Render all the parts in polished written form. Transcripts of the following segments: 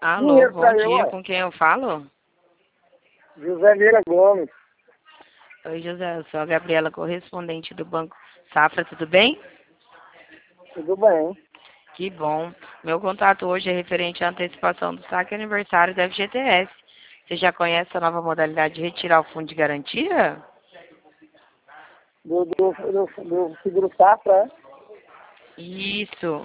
Alô, dinheiro bom pra eu, dia, ó. com quem eu falo? José Vieira Gomes. Oi, José, eu sou a Gabriela, correspondente do Banco Safra, tudo bem? Tudo bem. Que bom. Meu contato hoje é referente à antecipação do saque aniversário da FGTS. Você já conhece a nova modalidade de retirar o fundo de garantia? Do seguro safra, Isso.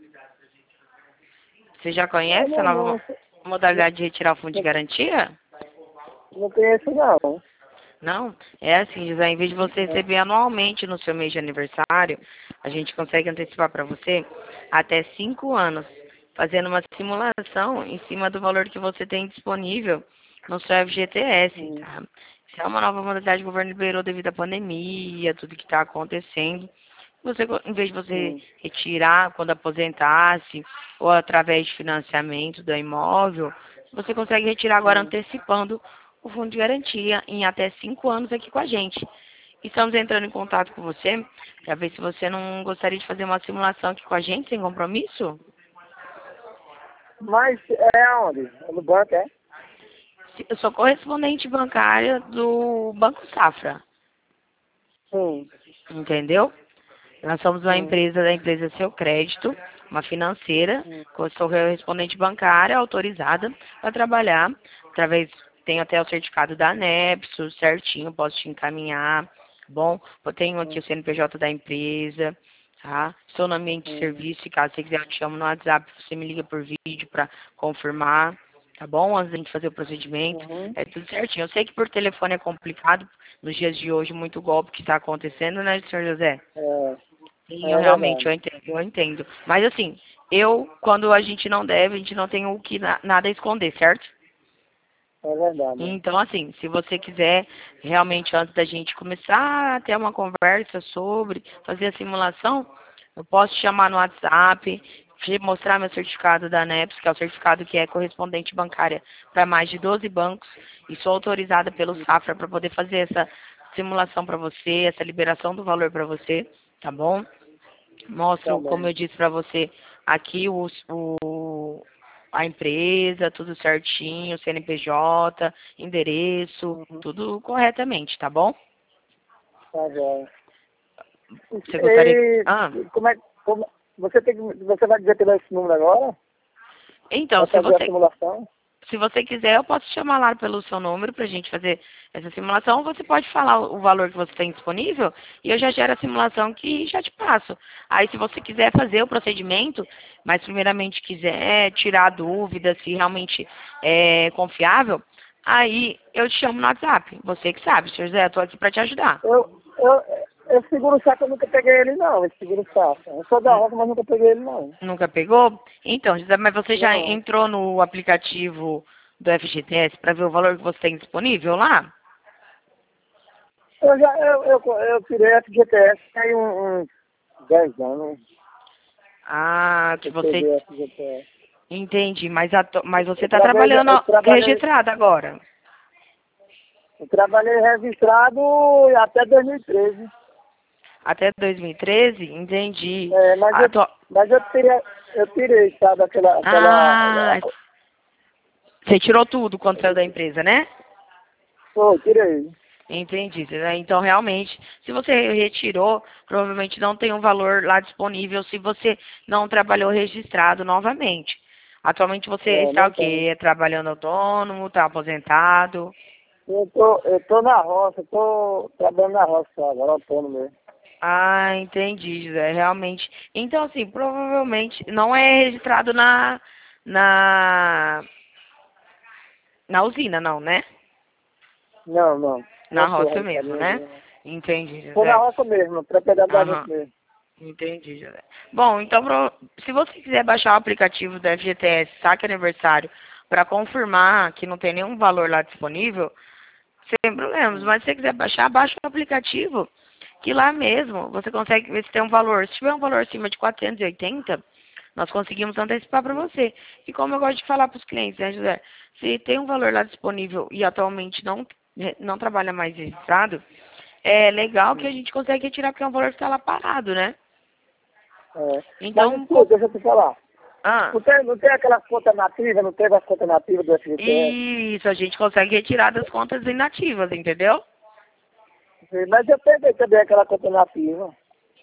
Você já é? Eu conhece a não, nova não, modalidade de retirar o fundo de não, garantia? não conheço, não. Não, é assim, José, em vez de você receber anualmente no seu mês de aniversário, a gente consegue antecipar para você até 5 anos, fazendo uma simulação em cima do valor que você tem disponível no seu FGTS, Hum, tá? Isso é uma nova modalidade que o governo liberou devido à pandemia, tudo que está acontecendo. Você, em vez de você hum, retirar quando aposentasse ou através de financiamento do imóvel, você consegue retirar agora hum. antecipando o fundo de garantia em até 5 anos aqui com a gente. Estamos entrando em contato com você para ver se você não gostaria de fazer uma simulação aqui com a gente sem compromisso. Mas é onde? É no banco, é? Eu sou correspondente bancária do Banco Safra, Sim, entendeu? Nós somos uma sim. empresa da empresa Seu Crédito, uma financeira, Hum, que eu sou correspondente bancária autorizada para trabalhar através, tenho até o certificado da ANEPSO, certinho, posso te encaminhar, tá bom? Eu tenho aqui hum, o CNPJ da empresa, tá? Estou no ambiente de hum, serviço, e caso você quiser eu te chamo no WhatsApp, você me liga por vídeo para confirmar, tá bom? Antes da gente fazer o procedimento, uhum. é tudo certinho. Eu sei que por telefone é complicado, nos dias de hoje, muito golpe que está acontecendo, né, senhor José? É, Sim, eu é realmente, verdade. eu entendo, eu entendo. Mas assim, quando a gente não deve, a gente não tem o que nada a esconder, certo? É verdade. Então, assim, se você quiser realmente, antes da gente começar a ter uma conversa sobre fazer a simulação, eu posso te chamar no WhatsApp, te mostrar meu certificado da ANEPS, que é o certificado que é correspondente bancária para mais de 12 bancos, e sou autorizada pelo Safra para poder fazer essa simulação para você, essa liberação do valor para você, tá bom? Tá Mostro, como bom. eu disse para você, aqui a empresa, tudo certinho, CNPJ, endereço, Uhum. tudo corretamente, tá bom? Tá bom. Você gostaria... Ah, E como, você vai dizer pelo esse número agora? então, Vai fazer a simulação? se você quiser, eu posso te chamar lá pelo seu número para a gente fazer essa simulação. Ou você pode falar o valor que você tem disponível e eu já gero a simulação que já te passo. Aí, se você quiser fazer o procedimento, mas primeiramente quiser tirar a dúvida se realmente é confiável, aí eu te chamo no WhatsApp. Você que sabe, senhor Zé, eu tô aqui para te ajudar. Eu, esse seguro saco eu nunca peguei ele não, esse seguro saco. Eu sou da N- roça, mas nunca peguei ele não. Nunca pegou? Então, José, mas você já Não. entrou no aplicativo do FGTS para ver o valor que você tem disponível lá? Eu tirei FGTS tem uns 10 anos. Ah, que Eu você peguei FGTS. entendi, mas você Eu está trabalhei, trabalhando eu trabalhei, registrado agora. eu trabalhei registrado até 2013. Até 2013? Entendi. É, Atu- mas eu tirei, sabe, Ah, você tirou tudo quando saiu da empresa, né? pô, tirei. Entendi. Então, realmente, se você retirou, provavelmente não tem um valor lá disponível se você não trabalhou registrado novamente. Atualmente você É, está não o tem. quê? Trabalhando autônomo, está aposentado? Eu tô na roça, tô trabalhando na roça agora, autônomo mesmo. Ah, entendi, José, realmente. Então, assim, provavelmente não é registrado na, na usina, não, né? Não, não. Na Não tô roça registrado mesmo, em né? usina. Entendi, Tô na José. roça mesmo, propriedade da Aham, gente mesmo. entendi, José. Bom, então, se você quiser baixar o aplicativo do FGTS Saque Aniversário para confirmar que não tem nenhum valor lá disponível, sem problemas. Hum. Mas se você quiser baixar, baixa o aplicativo, que lá mesmo você consegue ver se tem um valor. Se tiver um valor acima de 480, nós conseguimos antecipar para você. E como eu gosto de falar para os clientes, né, José? Se tem um valor lá disponível e atualmente não trabalha mais registrado, é legal que a Hum. gente consegue retirar porque é um valor que está lá parado, né? É. Mas Então, escuta, deixa eu te falar. Ah, Não tem aquelas contas nativas, não teve as contas nativas do FGTS? isso, a gente consegue retirar das contas inativas, entendeu? Mas eu peguei também aquela conta nativa.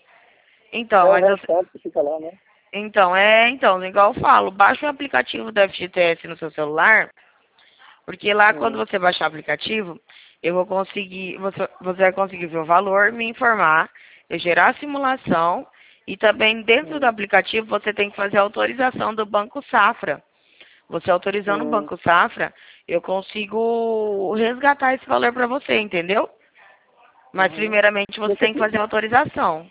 É Então, o mas eu, restante que fica lá, né? então, igual eu falo, baixa o aplicativo do FGTS no seu celular, porque lá quando Hum. você baixar o aplicativo, eu vou conseguir, você vai conseguir ver o valor, me informar, eu gerar a simulação e também dentro do Hum. aplicativo você tem que fazer a autorização do Banco Safra. Você autorizando o Hum. Banco Safra, eu consigo resgatar esse valor para você, entendeu? Mas Uhum. primeiramente você Deixa tem que aqui. fazer a autorização.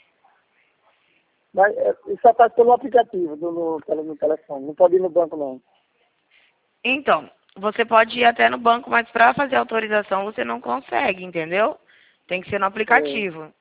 Mas isso só faz pelo aplicativo no telefone. Não pode ir no banco, não. Então, você pode ir até no banco, mas para fazer a autorização você não consegue, entendeu? Tem que ser no É. aplicativo.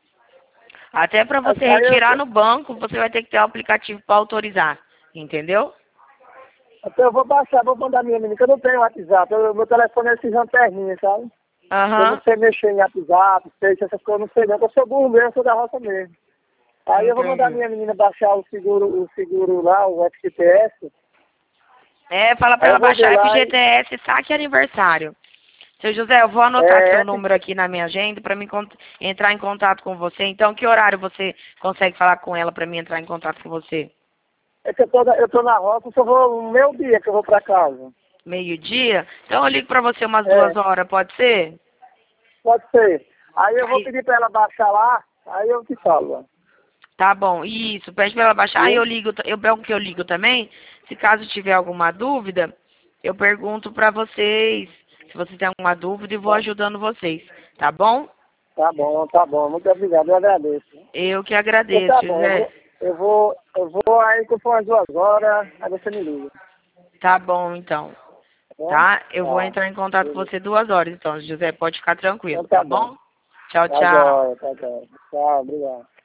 Até para você Aí retirar no banco, você vai ter que ter o aplicativo para autorizar, entendeu? até eu vou baixar, vou mandar minha menina, que eu não tenho WhatsApp. Meu telefone é esses lanterninhas, sabe? Eu não Aham, sei mexer em WhatsApp, Face, essas coisas, eu não sei não. Eu sou burro mesmo, eu sou da roça mesmo. Aí eu vou mandar entendi. minha menina baixar o seguro lá, o FGTS. É, fala para Aí ela eu vou ver baixar lá e FGTS Saque Aniversário. Seu José, eu vou anotar é, seu número aqui na minha agenda para mim entrar em contato com você. Então, que horário você consegue falar com ela para mim entrar em contato com você? é que eu tô na roça, só vou no meu dia que eu vou pra casa. Meio-dia? Então, eu ligo para você umas É, 2 horas, pode ser? pode ser. Aí eu vou Aí, pedir pra ela baixar lá, aí eu te falo. Ó. tá bom, isso. Pede para ela baixar. Aí eu Viu? ligo, que eu ligo também. Se caso tiver alguma dúvida, eu pergunto para vocês. Se vocês têm alguma dúvida, e vou Tá, ajudando vocês. Tá bom? tá bom, tá bom. Muito obrigado, eu agradeço. Eu que Então agradeço, tá bom, José. eu vou aí quando for umas 2 horas, aí você me liga. Tá bom, então. Tá bom? Tá? Eu vou Tá. entrar em contato com Beleza. você 2 horas, então, José. Pode ficar Então tranquilo, tá tá bom. bom? Tchau, Tá tchau. jóia, tá jóia. Tchau, obrigado.